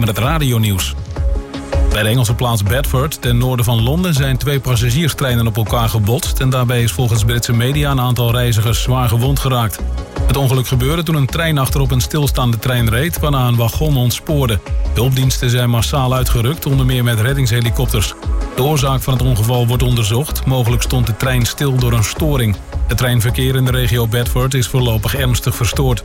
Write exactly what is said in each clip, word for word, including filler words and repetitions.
met het radionieuws. Bij de Engelse plaats Bedford, ten noorden van Londen, zijn twee passagierstreinen op elkaar gebotst en daarbij is volgens Britse media een aantal reizigers zwaar gewond geraakt. Het ongeluk gebeurde toen een trein achterop een stilstaande trein reed, waarna een wagon ontspoorde. Hulpdiensten zijn massaal uitgerukt, onder meer met reddingshelikopters. De oorzaak van het ongeval wordt onderzocht. Mogelijk stond de trein stil door een storing. Het treinverkeer in de regio Bedford is voorlopig ernstig verstoord.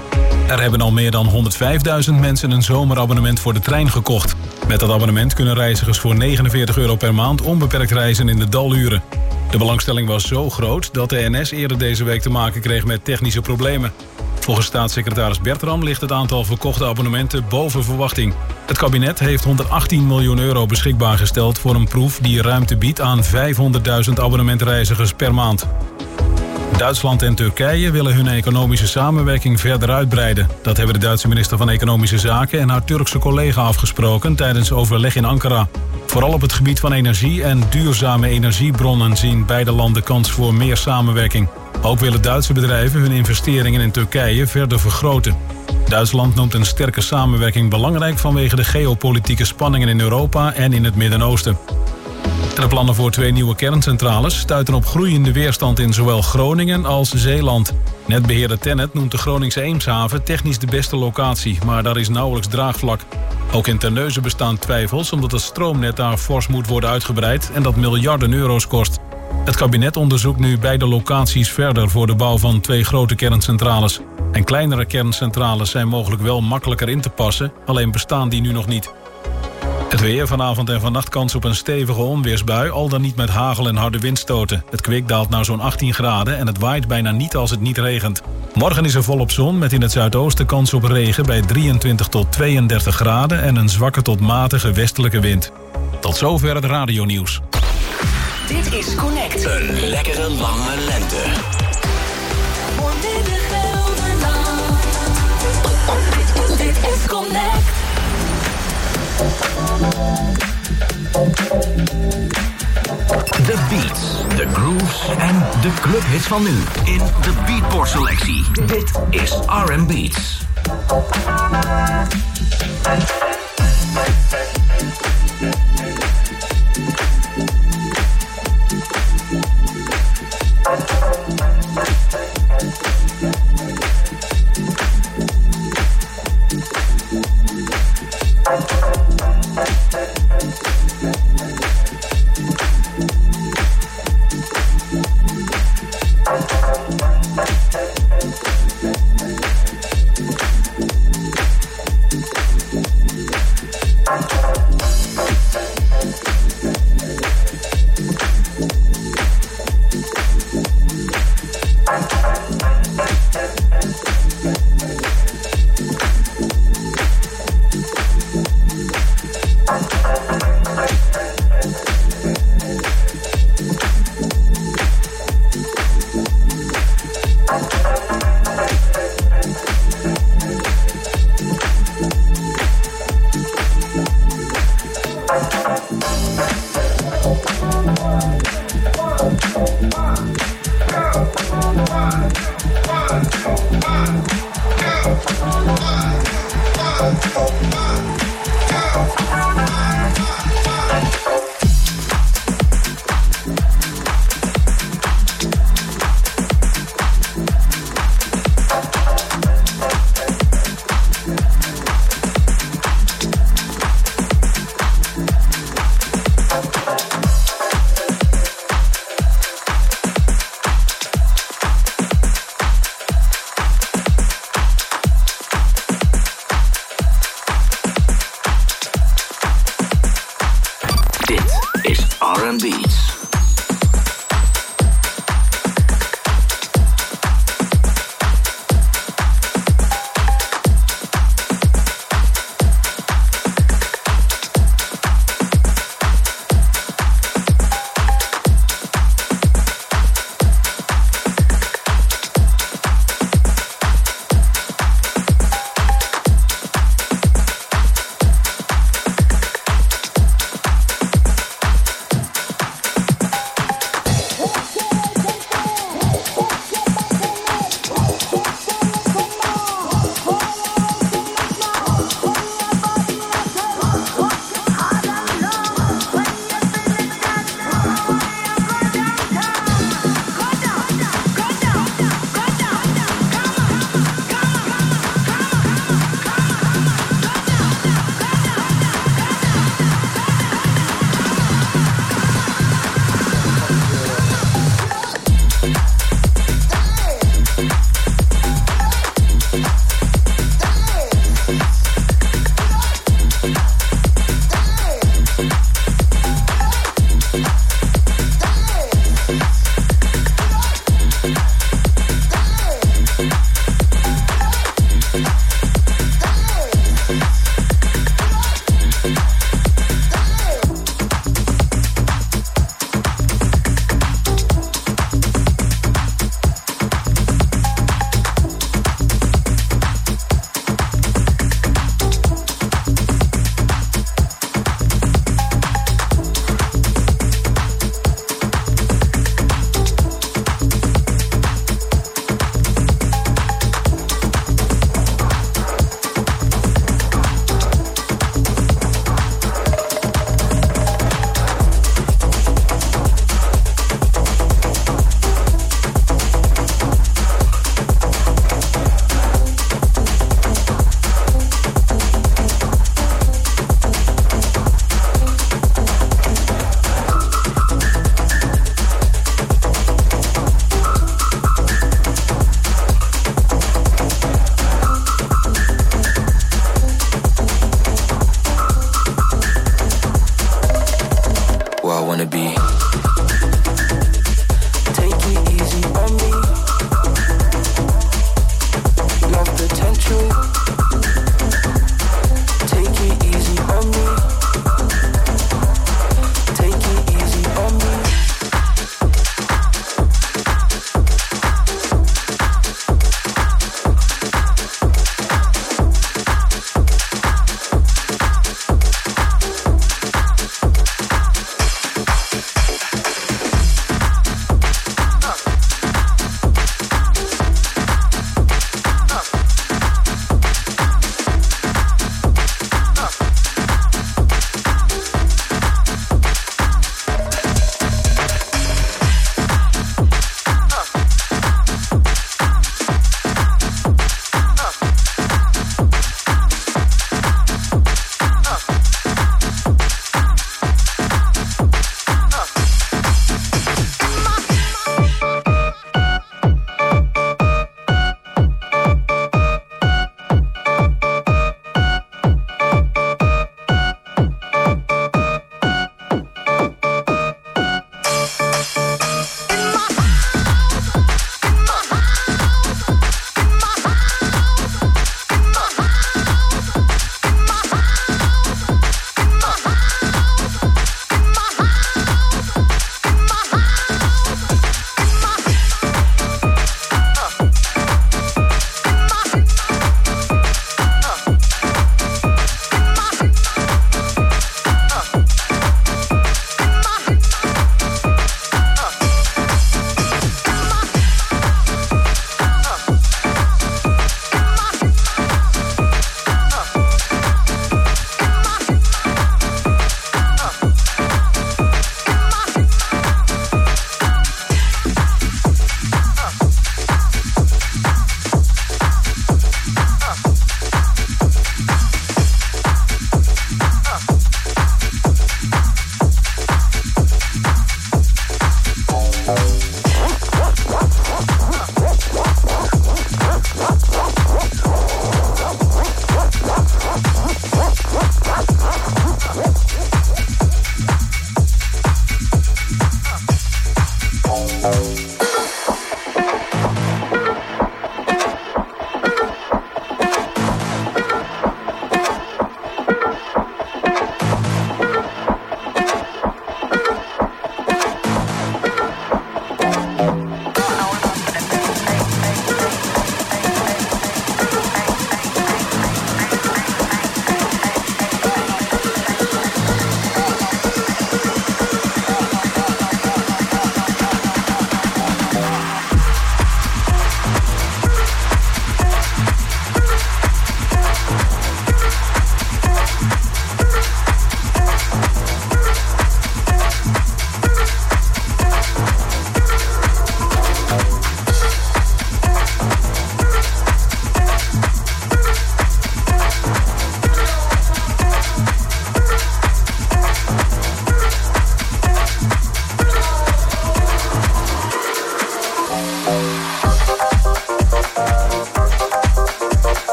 Er hebben al meer dan honderdvijfduizend mensen een zomerabonnement voor de trein gekocht. Met dat abonnement kunnen reizigers voor negenenveertig euro per maand onbeperkt reizen in de daluren. De belangstelling was zo groot dat de N S eerder deze week te maken kreeg met technische problemen. Volgens staatssecretaris Bertram ligt het aantal verkochte abonnementen boven verwachting. Het kabinet heeft honderdachttien miljoen euro beschikbaar gesteld voor een proef die ruimte biedt aan vijfhonderdduizend abonnementreizigers per maand. Duitsland en Turkije willen hun economische samenwerking verder uitbreiden. Dat hebben de Duitse minister van Economische Zaken en haar Turkse collega afgesproken tijdens overleg in Ankara. Vooral op het gebied van energie en duurzame energiebronnen zien beide landen kans voor meer samenwerking. Ook willen Duitse bedrijven hun investeringen in Turkije verder vergroten. Duitsland noemt een sterke samenwerking belangrijk vanwege de geopolitieke spanningen in Europa en in het Midden-Oosten. De plannen voor twee nieuwe kerncentrales stuiten op groeiende weerstand in zowel Groningen als Zeeland. Netbeheerder TenneT noemt de Groningse Eemshaven technisch de beste locatie, maar daar is nauwelijks draagvlak. Ook in Terneuzen bestaan twijfels omdat het stroomnet daar fors moet worden uitgebreid en dat miljarden euro's kost. Het kabinet onderzoekt nu beide locaties verder voor de bouw van twee grote kerncentrales. En kleinere kerncentrales zijn mogelijk wel makkelijker in te passen, alleen bestaan die nu nog niet. Het weer, vanavond en vannacht kans op een stevige onweersbui, al dan niet met hagel en harde windstoten. Het kwik daalt naar zo'n achttien graden en het waait bijna niet als het niet regent. Morgen is er volop zon met in het zuidoosten kans op regen bij drieëntwintig tot tweeëndertig graden en een zwakke tot matige westelijke wind. Tot zover het radionieuws. Dit is Connect. Een lekkere lange lente. Voor midden Gelderland. Dit is Connect. De beats, de grooves en de clubhits van nu in de Beatport selectie. Dit is R and Beats.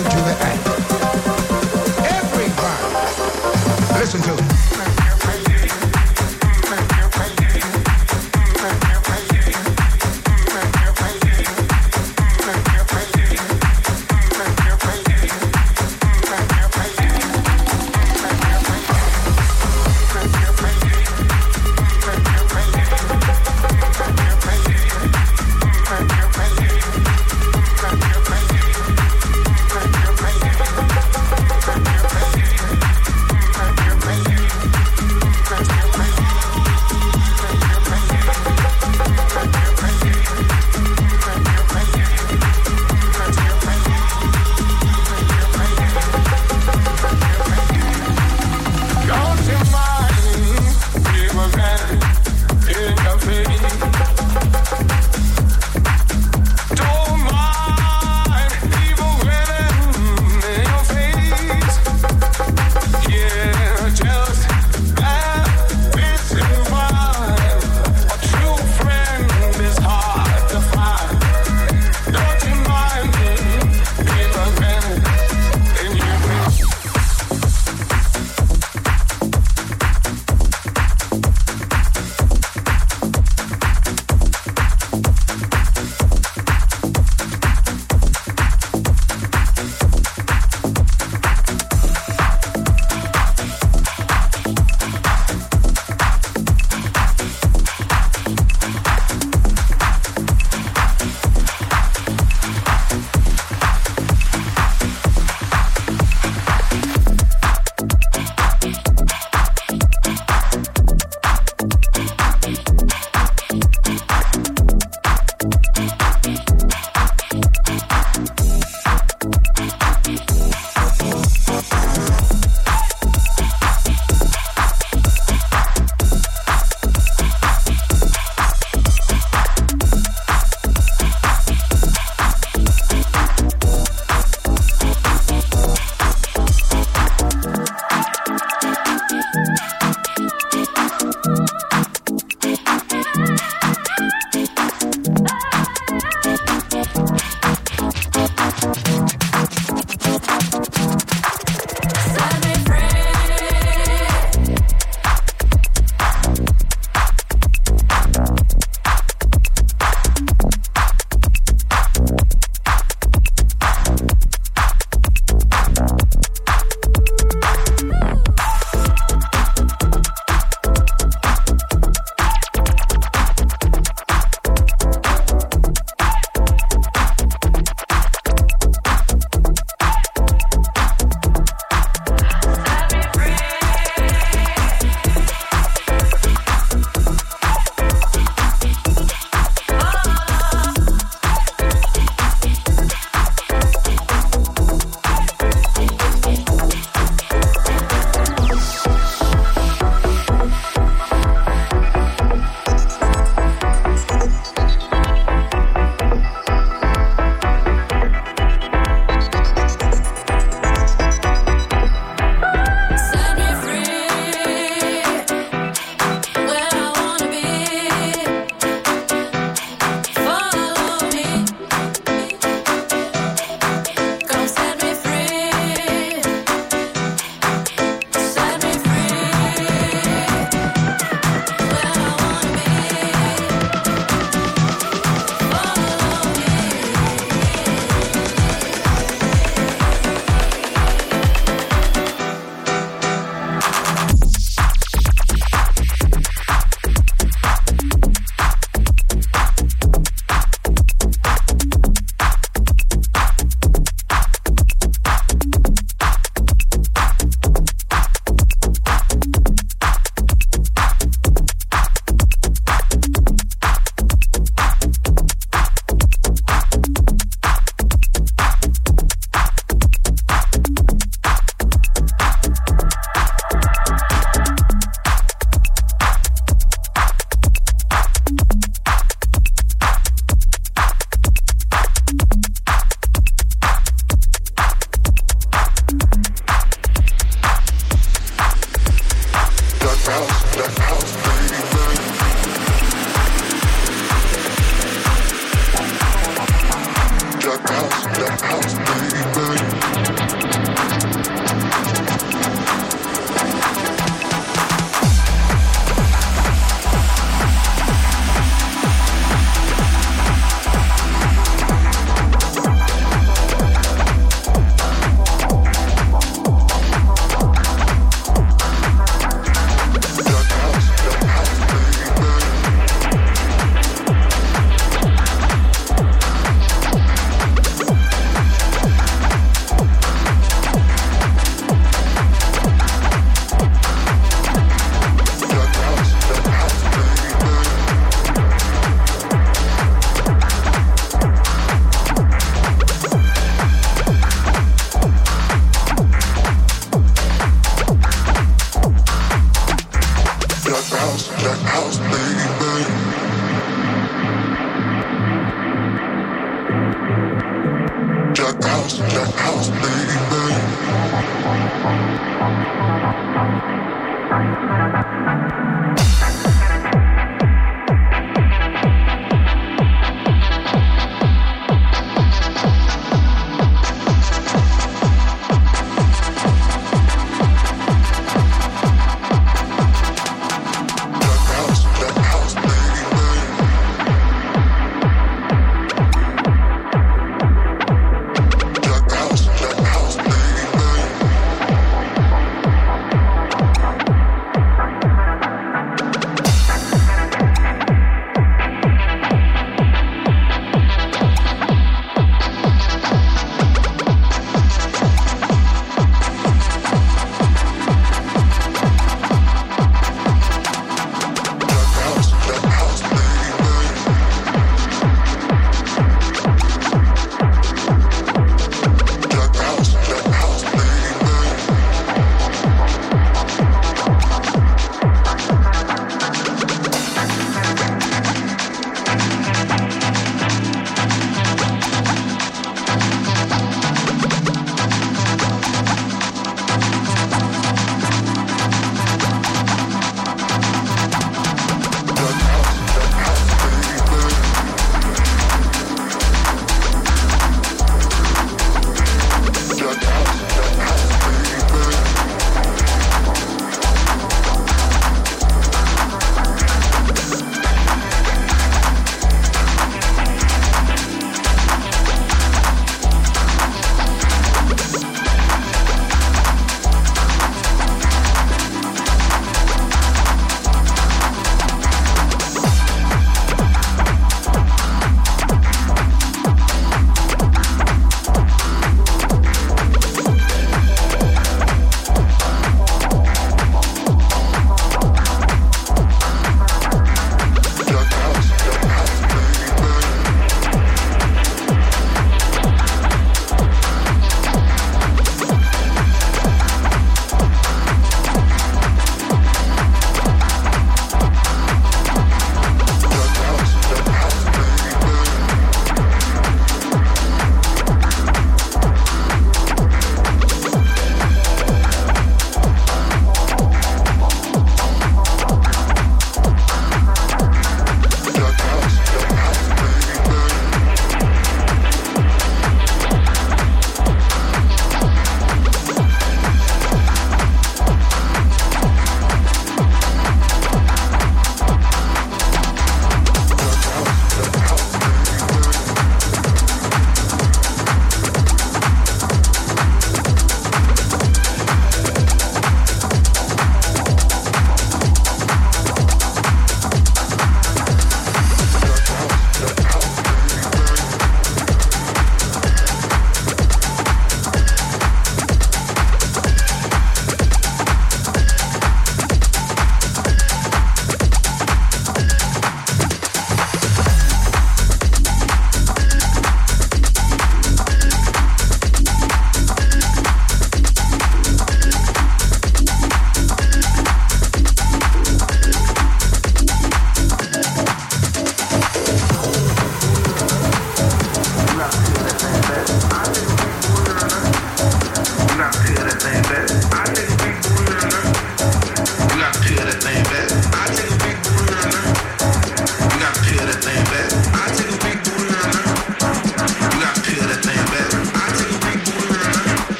to the act. Everybody, listen to me.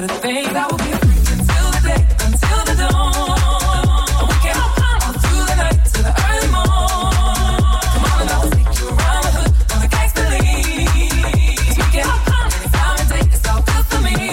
the things I will be free until the day, until the dawn. We can all through the night to the early morn. Come on and I'll take you around the hood on a gangster league. We can all anytime and day, it's all good for me.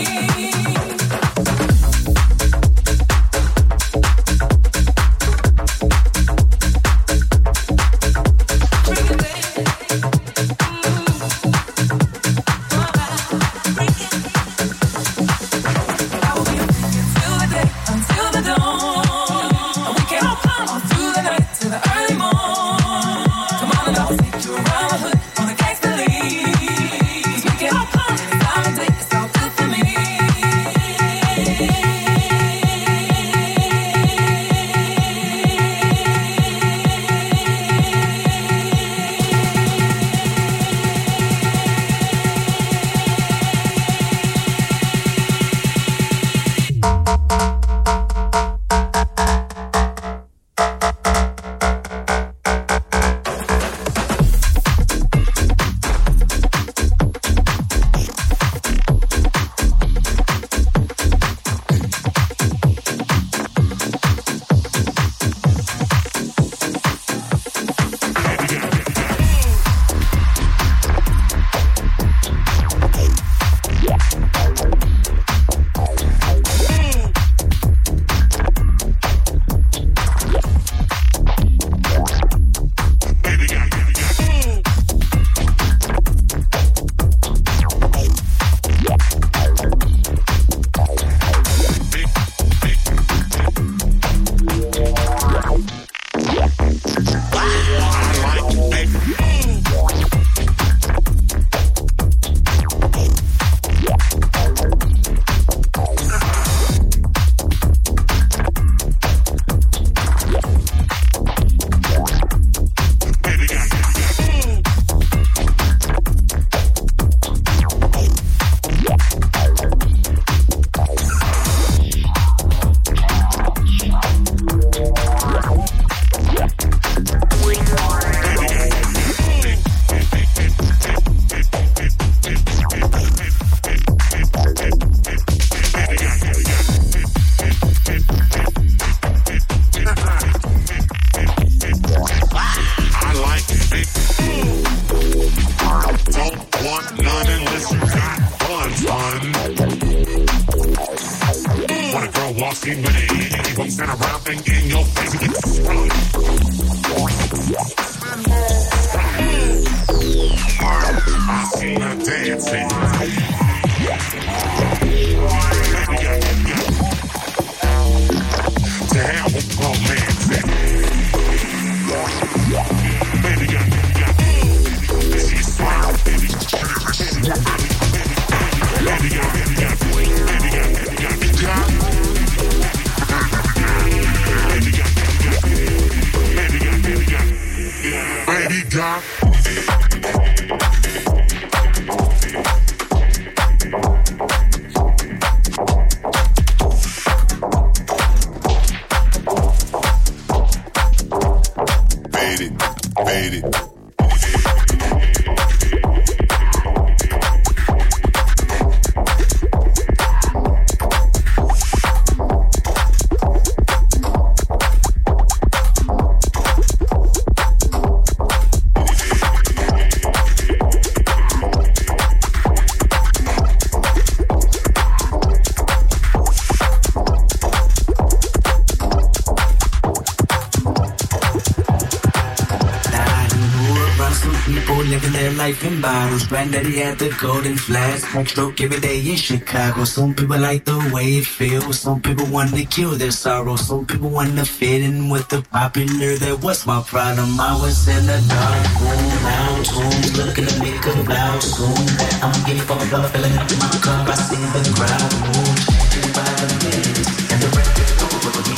Granddaddy had the golden flask, stroke every day in Chicago. Some people like the way it feels. Some people want to kill their sorrow. Some people want to fit in with the popular. That was my problem. I was in a dark room, loud tunes, looking to make a loud soon. I'm getting fucked up, filling up my cup. I see the crowd move, changing by the minutes, and the record over me.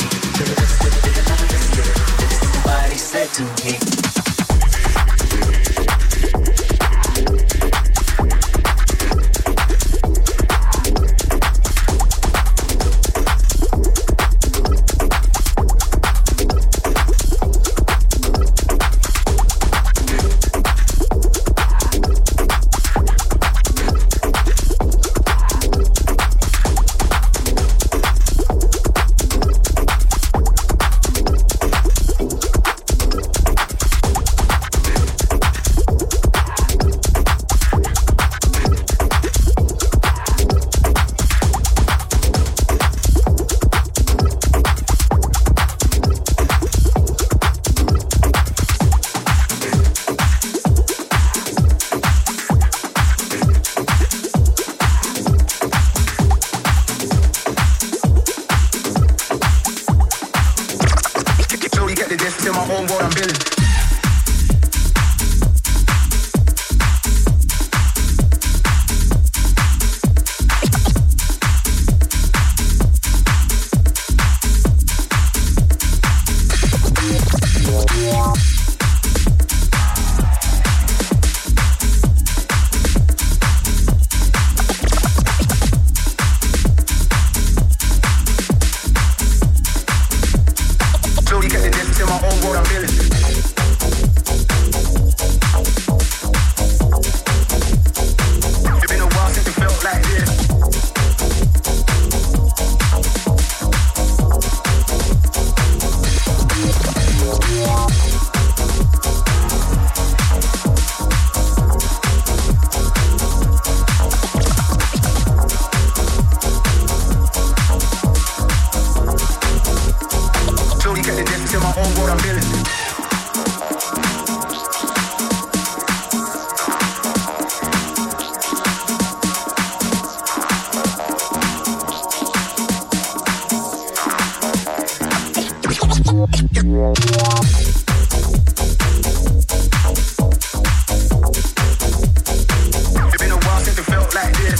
Somebody said to me. my own world I'm building. Slowly get the distance in my own world I'm building. It's been a while since it felt like this. Slowly get the distance in my own world I'm building. It's been a while since it felt like this.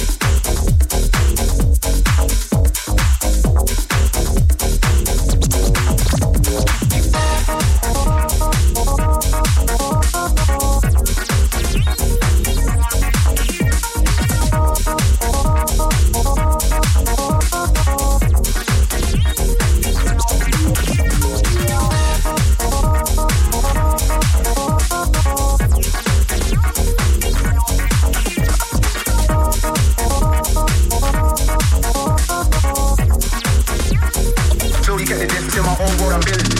Slowly get the distance in my own world I'm building.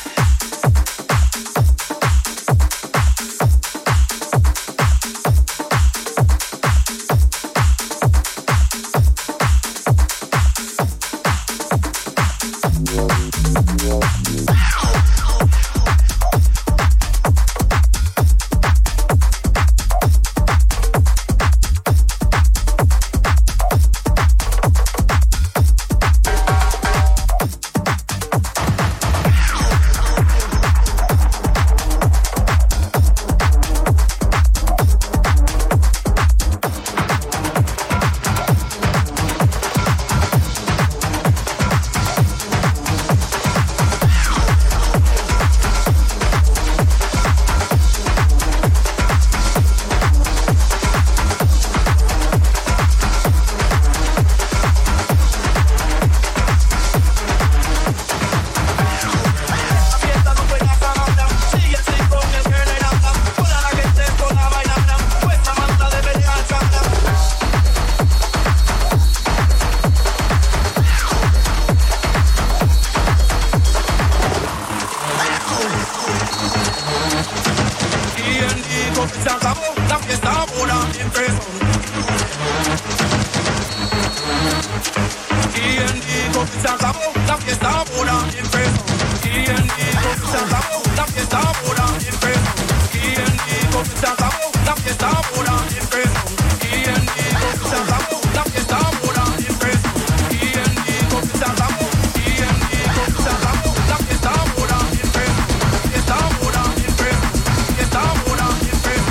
Se acabó, la fiesta ahora empezó. ¿Quién dijo que se acabó? La fiesta ahora empezó. ¿Quién dijo que se acabó? La fiesta ahora empezó. ¿Quién dijo que se acabó? La fiesta ahora empezó. ¿Quién dijo que se acabó? La fiesta ahora empezó. ¿Quién dijo que se acabó? ¿Quién dijo que se acabó? La fiesta ahora empezó. Fiesta ahora empezó. Fiesta ahora empezó.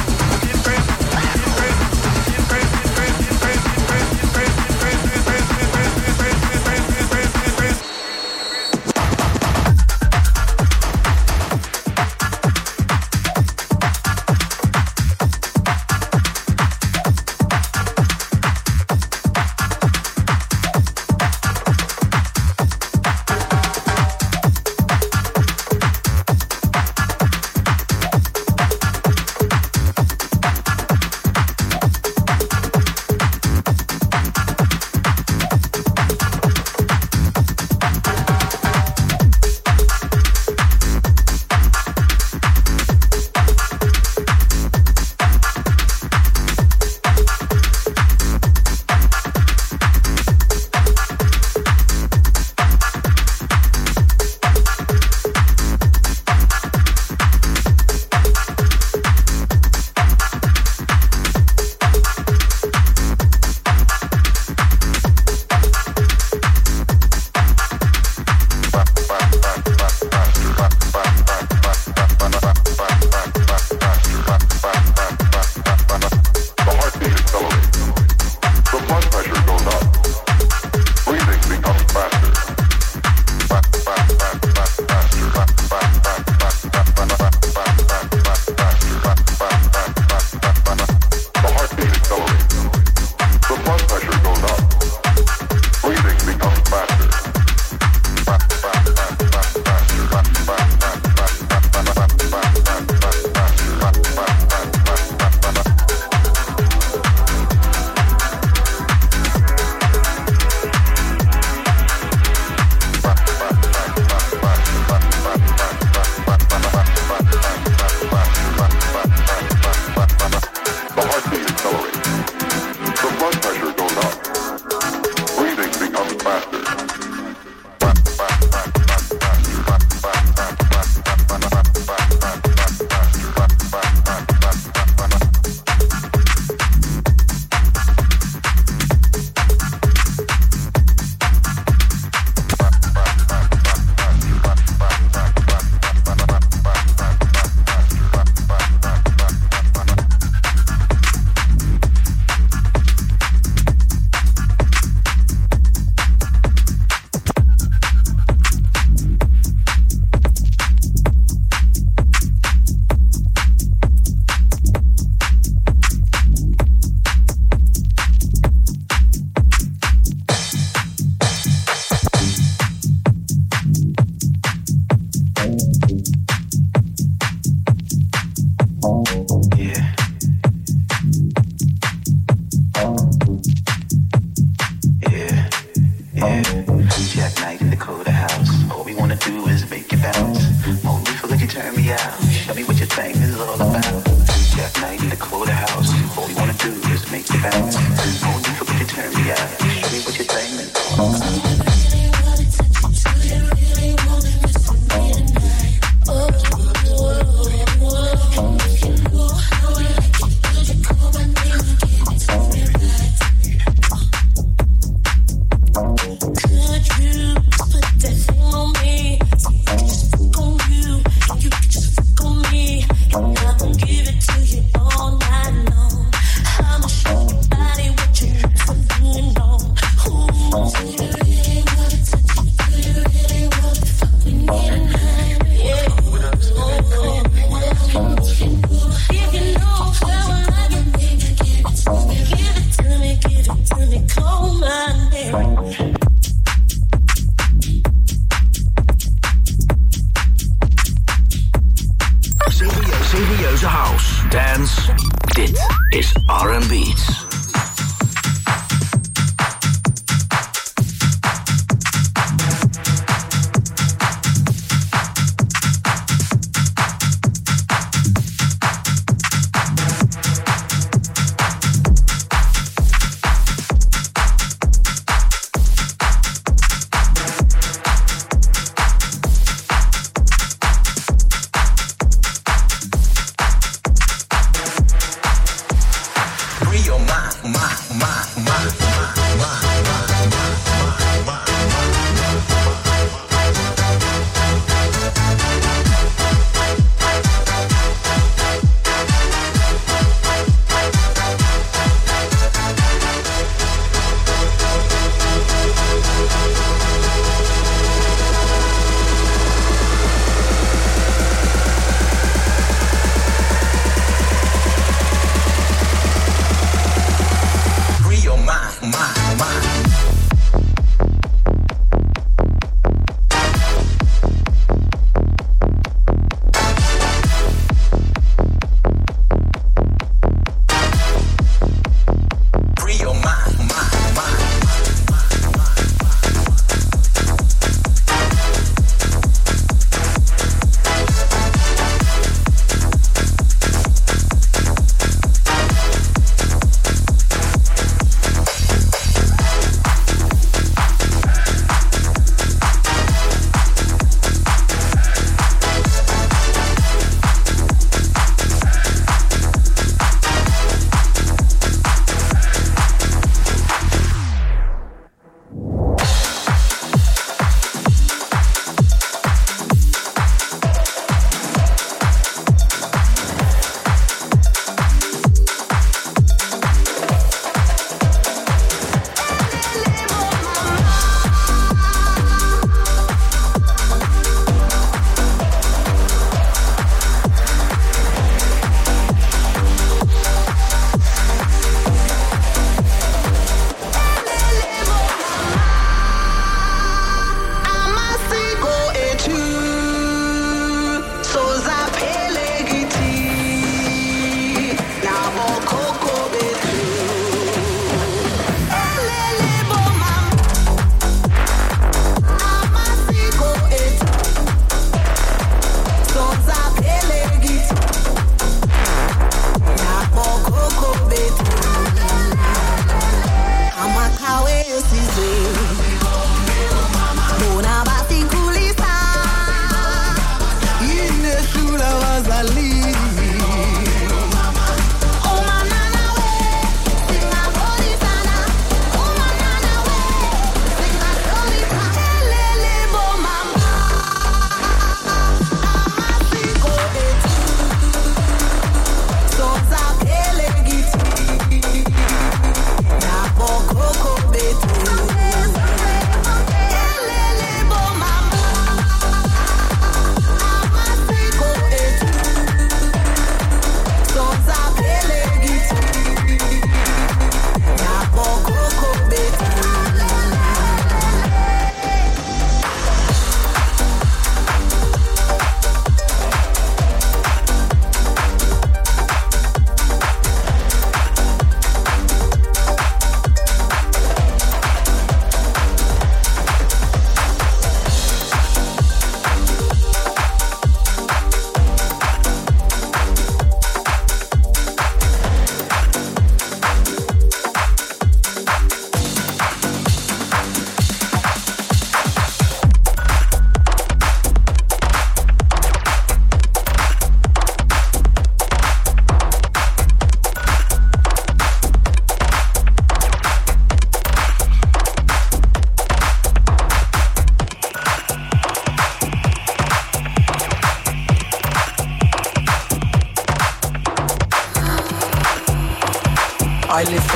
in the coda house. All we wanna do is make it bounce. Only for you turn me out. Show me what your thing is all about. Jack night in the coda house. All we wanna do is make it bounce. Only for you turn me out. Show me what your thing is all about. Free your mind.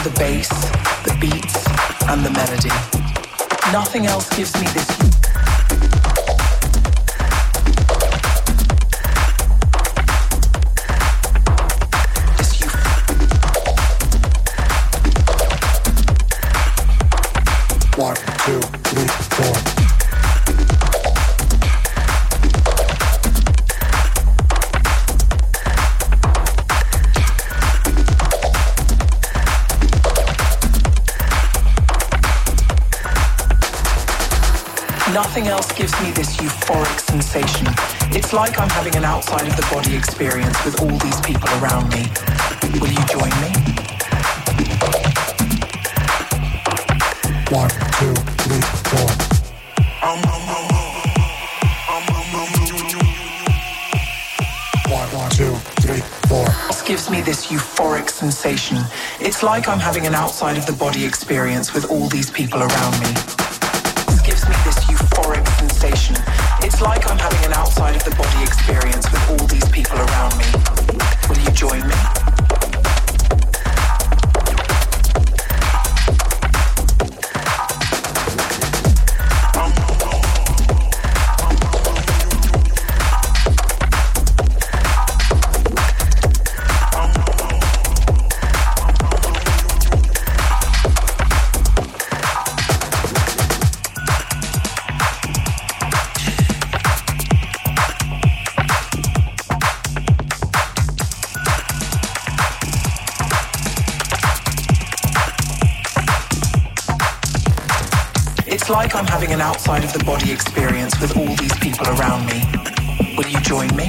the bass, the beats, and the melody. Nothing else gives me this. One, two, three, four. Nothing else gives me this euphoric sensation. It's like I'm having an outside of the body experience with all these people around me. Will you join me? One, two, three, four. One, one, two, three, four. This gives me this euphoric sensation. It's like I'm having an outside of the body experience with all these people around me. This gives me this euphoric sensation. It's like I'm having an outside of the body experience with all these people around me. Will you join me? It's like I'm having an outside of the body experience with all these people around me. Will you join me?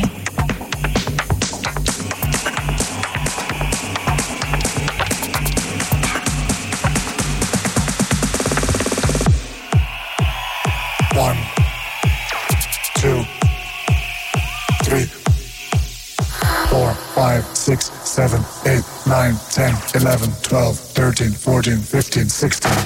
One, two, three, four, five, six, seven, eight, nine, ten, eleven, twelve, thirteen, fourteen, fifteen, sixteen.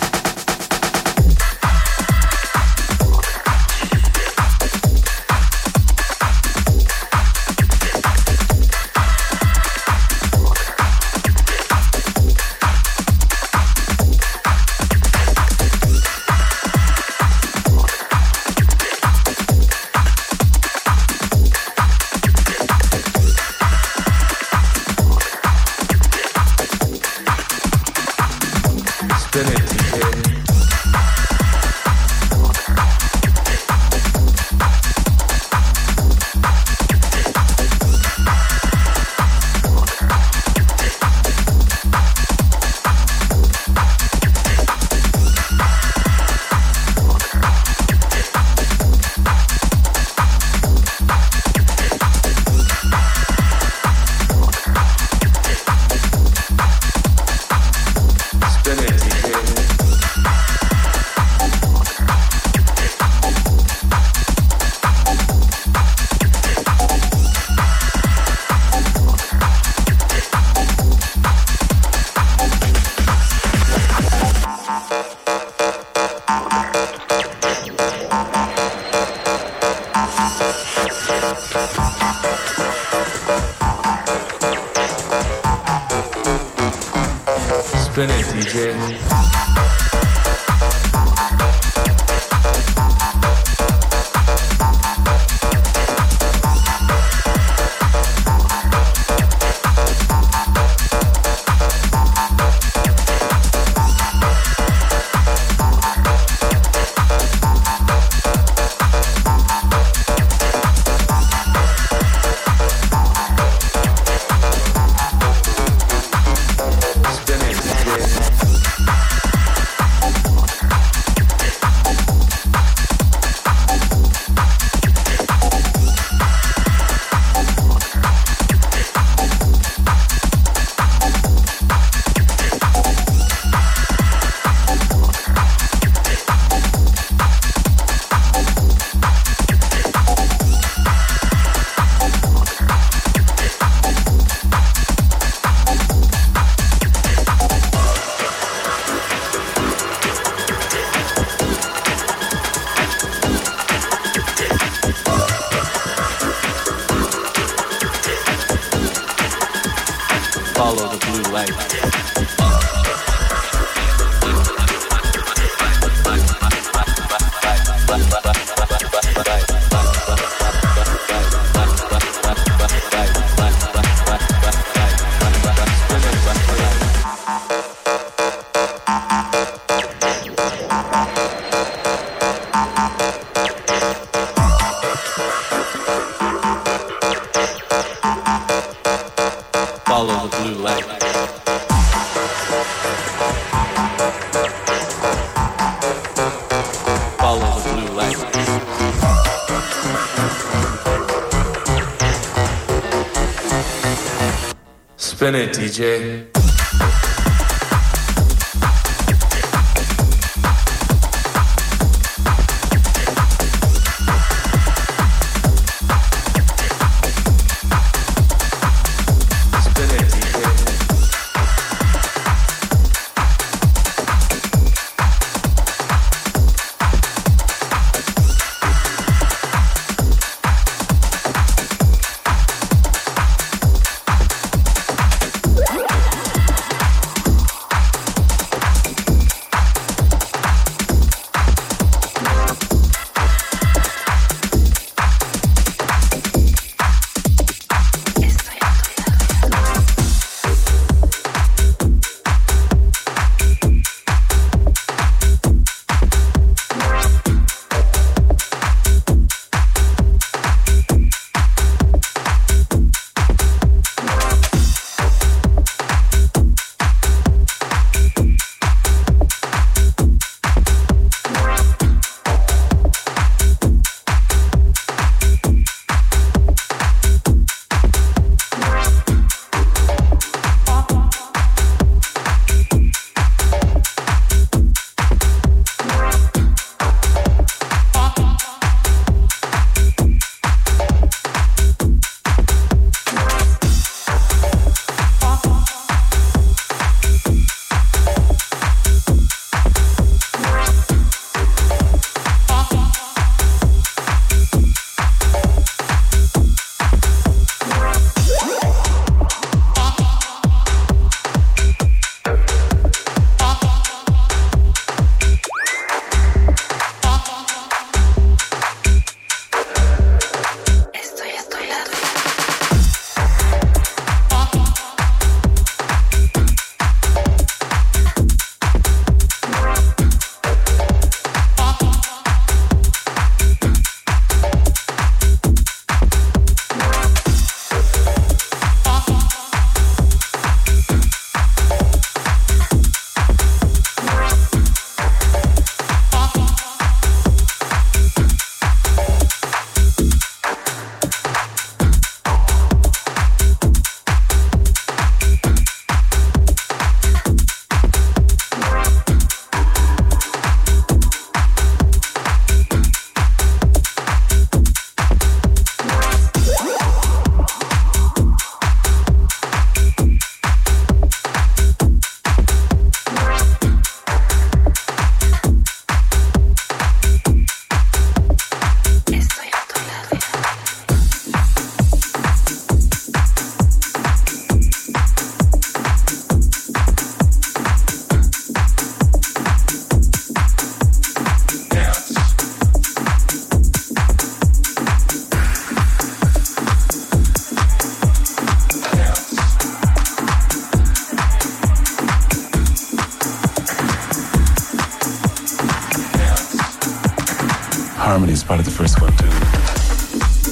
Spin it, D J. Follow the blue light. life. Spin it, D J. Harmony is part of the first one too.